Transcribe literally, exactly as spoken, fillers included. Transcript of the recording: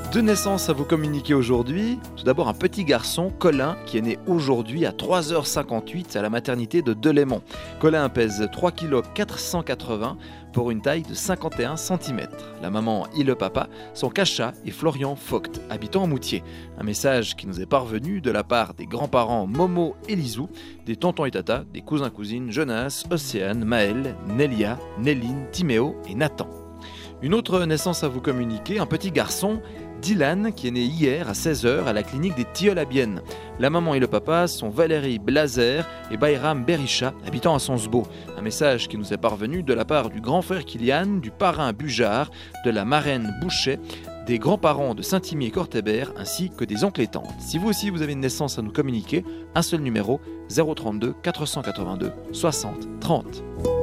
Deux naissances à vous communiquer aujourd'hui. Tout d'abord un petit garçon, Colin, qui est né aujourd'hui à trois heures cinquante-huit à la maternité de Delémont. Colin pèse trois virgule quatre cent quatre-vingts kilos pour une taille de cinquante et un centimètres. La maman et le papa sont Kacha et Florian Vogt, habitant en Moutier. Un message qui nous est parvenu de la part des grands-parents Momo et Lizou, des tontons et tatas, des cousins-cousines Jonas, Océane, Maël, Nelia, Néline, Timéo et Nathan. Une autre naissance à vous communiquer, un petit garçon, Dylan, qui est né hier à seize heures à la clinique des Tilleuls à Bienne. La maman et le papa sont Valérie Blazer et Bayram Berisha, habitant à Sonsbeau. Un message qui nous est parvenu de la part du grand frère Kylian, du parrain Bujard, de la marraine Bouchet, des grands-parents de Saint-Imier-Cortébert ainsi que des oncles et tantes. Si vous aussi vous avez une naissance à nous communiquer, un seul numéro, zéro trente-deux quatre cent quatre-vingt-deux soixante trente.